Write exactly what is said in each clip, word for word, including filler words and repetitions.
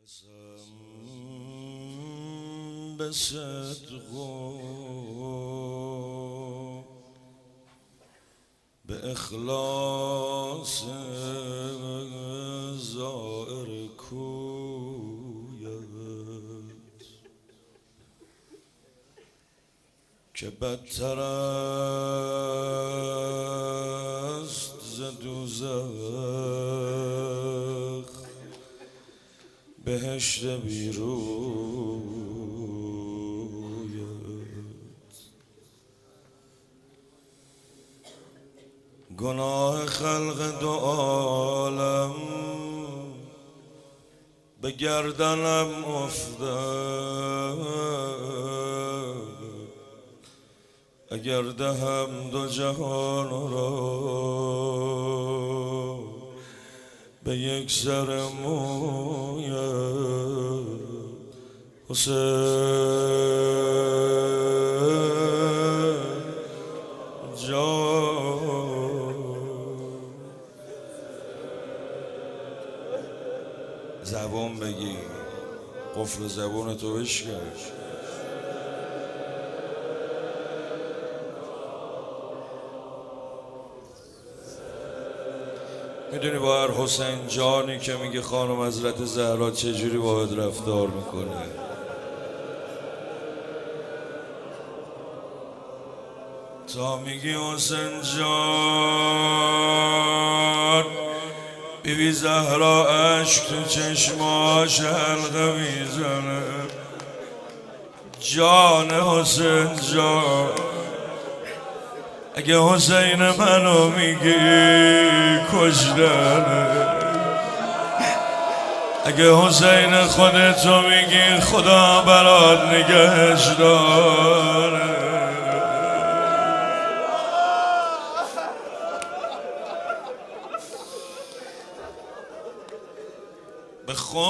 قسم به صدق و به اخلاص زائر کویت که بدتر است ز دوزخ بهشت بیرویت. گناه خلق دو عالم به گردنم افتد، اگر دهم دو جهان را به یک سر مویت. حسین جان زبان بگی، قفل زبان تو بشکن. میدونی با هر حسین جانی که میگه خانم حضرت زهرا چجوری باید رفتار میکنه؟ تا میگی حسین جان، بیبی زهرا اشک تو چشماش حلقه میزنه. جان حسین جان، اگه حسین منو میگی کشتنه، اگه حسین خودتو میگی خدا برات نگهش داره. به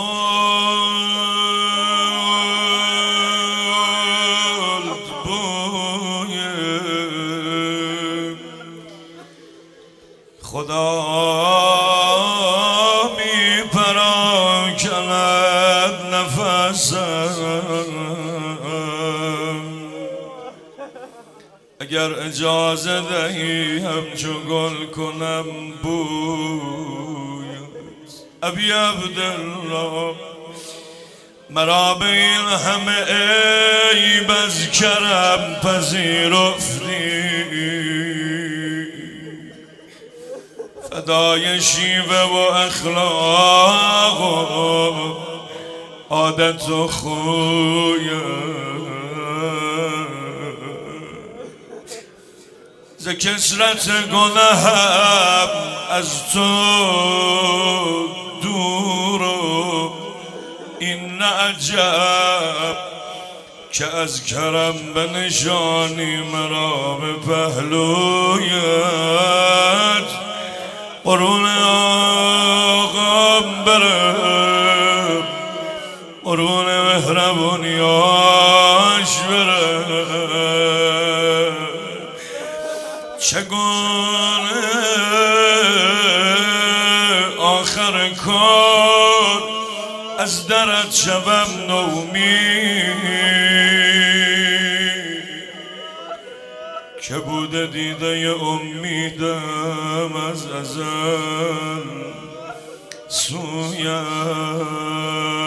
خلد بوی خدا می پراکند نفسم. اگر اجازه دهی همچو گل کنم بوی. ابی عبدالله، مرا به این همه عیب از کرم پذیرفتی، فدای شیوه و اخلاق و عادت و خویت. ز کثرت گناهم از تو دور و این عجب که از کرم به نشانی مرا به پهلویت. قرون آقام برم، قرون مهربونیاش برم. چگونه آخر کار از درت شوم نومید، که بوده دیده امیدم از ازل سویت.